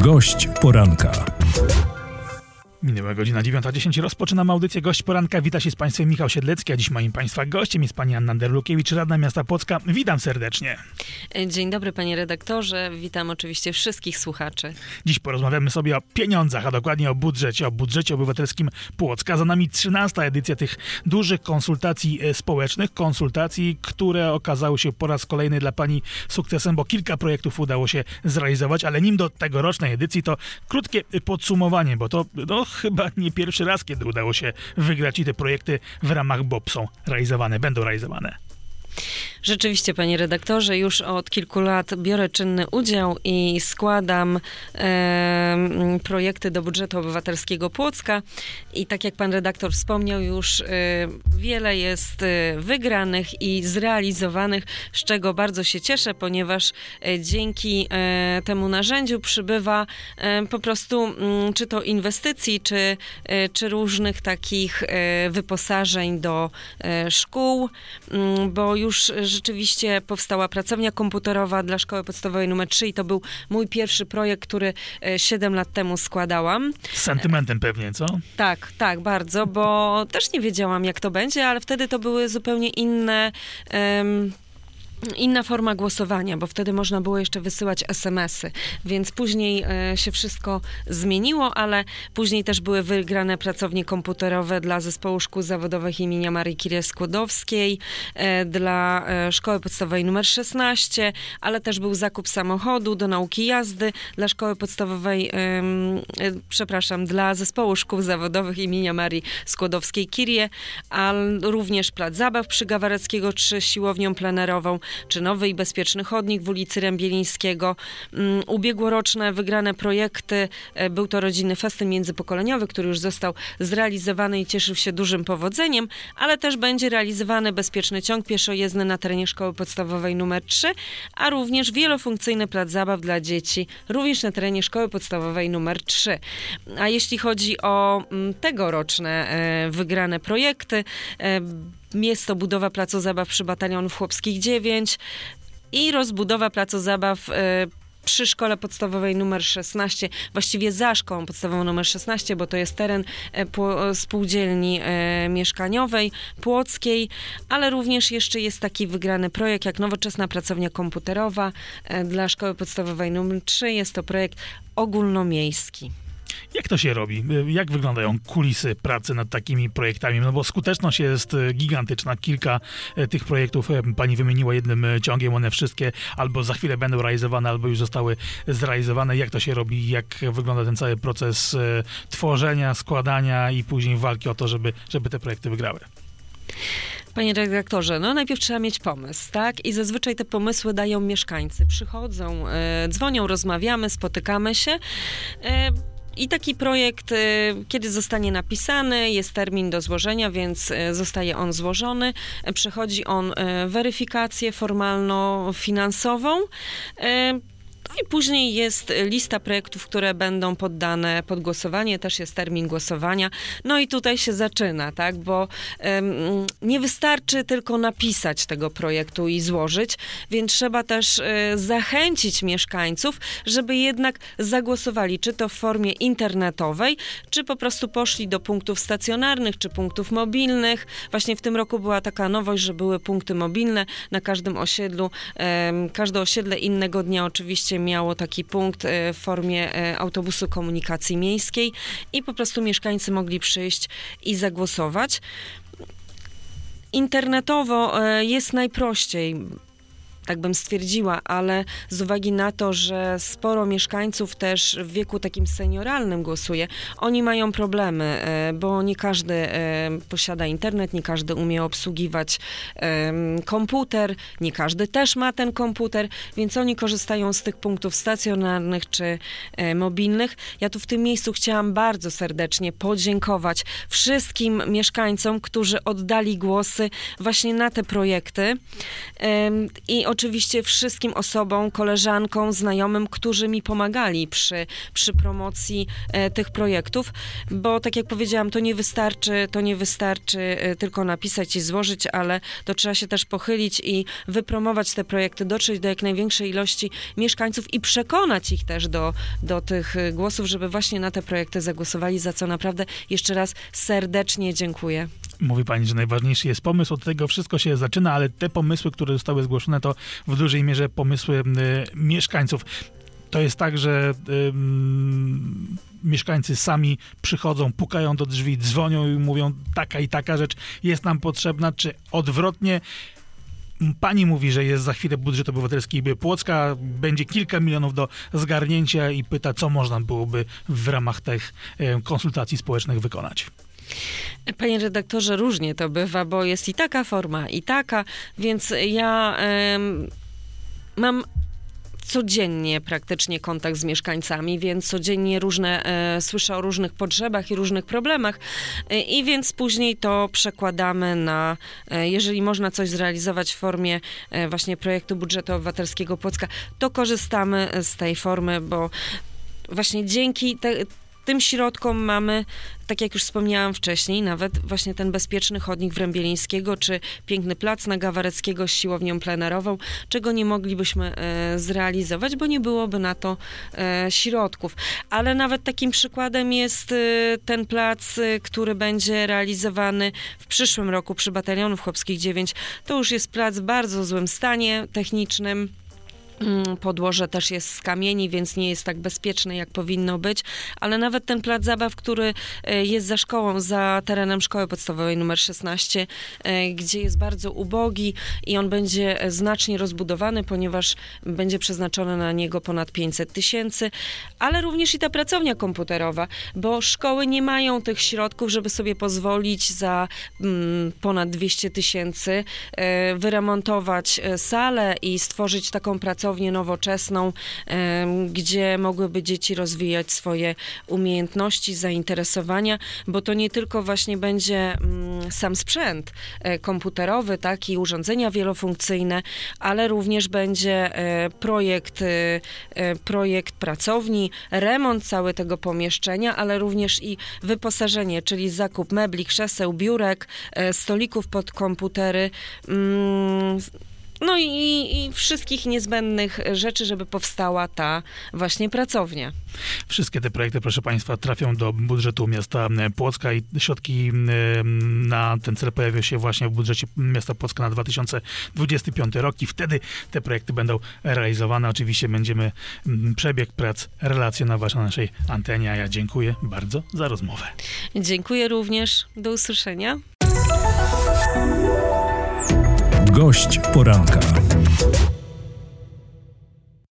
Gość poranka. Minęła godzina 9:10. Rozpoczynamy audycję Gość Poranka. Wita się z Państwem Michał Siedlecki, a dziś moim Państwa gościem jest pani Anna Derlukiewicz, radna miasta Płocka. Witam serdecznie. Dzień dobry, panie redaktorze. Witam oczywiście wszystkich słuchaczy. Dziś porozmawiamy sobie o pieniądzach, a dokładnie o budżecie obywatelskim Płocka. Za nami 13. edycja tych dużych konsultacji społecznych. Konsultacji, które okazały się po raz kolejny dla pani sukcesem, bo kilka projektów udało się zrealizować, ale nim do tegorocznej edycji to krótkie podsumowanie, bo to chyba nie pierwszy raz, kiedy udało się wygrać i te projekty w ramach BOP będą realizowane. Rzeczywiście, panie redaktorze, już od kilku lat biorę czynny udział i składam projekty do budżetu obywatelskiego Płocka i tak jak pan redaktor wspomniał, już wiele jest wygranych i zrealizowanych, z czego bardzo się cieszę, ponieważ dzięki temu narzędziu przybywa po prostu czy to inwestycji, czy różnych takich wyposażeń do szkół, bo już rzeczywiście powstała pracownia komputerowa dla szkoły podstawowej nr 3 i to był mój pierwszy projekt, który 7 lat temu składałam. Z sentymentem pewnie, co? Tak, bardzo, bo też nie wiedziałam, jak to będzie, ale wtedy to były zupełnie inna forma głosowania, bo wtedy można było jeszcze wysyłać SMS-y, więc później się wszystko zmieniło, ale później też były wygrane pracownie komputerowe dla Zespołu Szkół Zawodowych imienia Marii Curie Skłodowskiej, dla Szkoły Podstawowej nr 16, ale też był zakup samochodu do nauki jazdy dla Szkoły Podstawowej, dla Zespołu Szkół Zawodowych imienia Marii Skłodowskiej-Curie, a również plac zabaw przy Gawareckiego 3, siłownią plenerową, czy nowy i bezpieczny chodnik w ulicy Rębielińskiego. Ubiegłoroczne wygrane projekty, był to rodzinny festyn międzypokoleniowy, który już został zrealizowany i cieszył się dużym powodzeniem, ale też będzie realizowany bezpieczny ciąg pieszojezdny na terenie szkoły podstawowej nr 3, a również wielofunkcyjny plac zabaw dla dzieci, również na terenie szkoły podstawowej nr 3. A jeśli chodzi o tegoroczne wygrane projekty, jest to budowa placu zabaw przy Batalionów Chłopskich 9 i rozbudowa placu zabaw przy szkole podstawowej nr 16, właściwie za szkołą podstawową nr 16, bo to jest teren spółdzielni mieszkaniowej płockiej, ale również jeszcze jest taki wygrany projekt jak nowoczesna pracownia komputerowa dla szkoły podstawowej nr 3. Jest to projekt ogólnomiejski. Jak to się robi? Jak wyglądają kulisy pracy nad takimi projektami? No bo skuteczność jest gigantyczna. Kilka tych projektów pani wymieniła jednym ciągiem. One wszystkie albo za chwilę będą realizowane, albo już zostały zrealizowane. Jak to się robi? Jak wygląda ten cały proces tworzenia, składania i później walki o to, żeby te projekty wygrały? Panie redaktorze, najpierw trzeba mieć pomysł, tak? I zazwyczaj te pomysły dają mieszkańcy. Przychodzą, dzwonią, rozmawiamy, spotykamy się. I taki projekt, kiedy zostanie napisany, jest termin do złożenia, więc zostaje on złożony. Przechodzi on weryfikację formalno-finansową. No i później jest lista projektów, które będą poddane pod głosowanie, też jest termin głosowania. No i tutaj się zaczyna, tak, bo nie wystarczy tylko napisać tego projektu i złożyć, więc trzeba też zachęcić mieszkańców, żeby jednak zagłosowali, czy to w formie internetowej, czy po prostu poszli do punktów stacjonarnych, czy punktów mobilnych. Właśnie w tym roku była taka nowość, że były punkty mobilne na każdym osiedlu. Każde osiedle innego dnia oczywiście miało taki punkt w formie autobusu komunikacji miejskiej i po prostu mieszkańcy mogli przyjść i zagłosować. Internetowo jest najprościej, tak bym stwierdziła, ale z uwagi na to, że sporo mieszkańców też w wieku takim senioralnym głosuje, oni mają problemy, bo nie każdy posiada internet, nie każdy umie obsługiwać komputer, nie każdy też ma ten komputer, więc oni korzystają z tych punktów stacjonarnych czy mobilnych. Ja tu w tym miejscu chciałam bardzo serdecznie podziękować wszystkim mieszkańcom, którzy oddali głosy właśnie na te projekty i oczywiście wszystkim osobom, koleżankom, znajomym, którzy mi pomagali przy promocji tych projektów, bo tak jak powiedziałam, to nie wystarczy tylko napisać i złożyć, ale to trzeba się też pochylić i wypromować te projekty, dotrzeć do jak największej ilości mieszkańców i przekonać ich też do tych głosów, żeby właśnie na te projekty zagłosowali, za co naprawdę jeszcze raz serdecznie dziękuję. Mówi pani, że najważniejszy jest pomysł, od tego wszystko się zaczyna, ale te pomysły, które zostały zgłoszone, to w dużej mierze pomysły mieszkańców. To jest tak, że mieszkańcy sami przychodzą, pukają do drzwi, dzwonią i mówią, taka i taka rzecz jest nam potrzebna, czy odwrotnie? Pani mówi, że jest za chwilę budżet obywatelski Płocka, będzie kilka milionów do zgarnięcia i pyta, co można byłoby w ramach tych konsultacji społecznych wykonać. Panie redaktorze, różnie to bywa, bo jest i taka forma, i taka, więc ja mam codziennie praktycznie kontakt z mieszkańcami, więc codziennie słyszę o różnych potrzebach i różnych problemach i więc później to przekładamy na, jeżeli można coś zrealizować w formie właśnie projektu budżetu obywatelskiego Płocka, to korzystamy z tej formy, bo właśnie dzięki tym środkom mamy, tak jak już wspomniałam wcześniej, nawet właśnie ten bezpieczny chodnik Wrębielińskiego, czy piękny plac na Gawareckiego z siłownią plenerową, czego nie moglibyśmy zrealizować, bo nie byłoby na to środków. Ale nawet takim przykładem jest ten plac, który będzie realizowany w przyszłym roku przy Batalionów Chłopskich 9. To już jest plac w bardzo złym stanie technicznym. Podłoże też jest z kamieni, więc nie jest tak bezpieczne, jak powinno być, ale nawet ten plac zabaw, który jest za szkołą, za terenem szkoły podstawowej numer 16, gdzie jest bardzo ubogi i on będzie znacznie rozbudowany, ponieważ będzie przeznaczone na niego ponad 500 000, ale również i ta pracownia komputerowa, bo szkoły nie mają tych środków, żeby sobie pozwolić za ponad 200 000 wyremontować salę i stworzyć taką pracownię nowoczesną, gdzie mogłyby dzieci rozwijać swoje umiejętności, zainteresowania, bo to nie tylko właśnie będzie sam sprzęt komputerowy, tak, i urządzenia wielofunkcyjne, ale również będzie projekt pracowni, remont całego tego pomieszczenia, ale również i wyposażenie, czyli zakup mebli, krzeseł, biurek, stolików pod komputery, no i wszystkich niezbędnych rzeczy, żeby powstała ta właśnie pracownia. Wszystkie te projekty, proszę państwa, trafią do budżetu miasta Płocka i środki na ten cel pojawią się właśnie w budżecie miasta Płocka na 2025 rok i wtedy te projekty będą realizowane. Oczywiście będziemy przebieg prac relacjonować na naszej antenie, a ja dziękuję bardzo za rozmowę. Dziękuję również. Do usłyszenia. Gość poranka.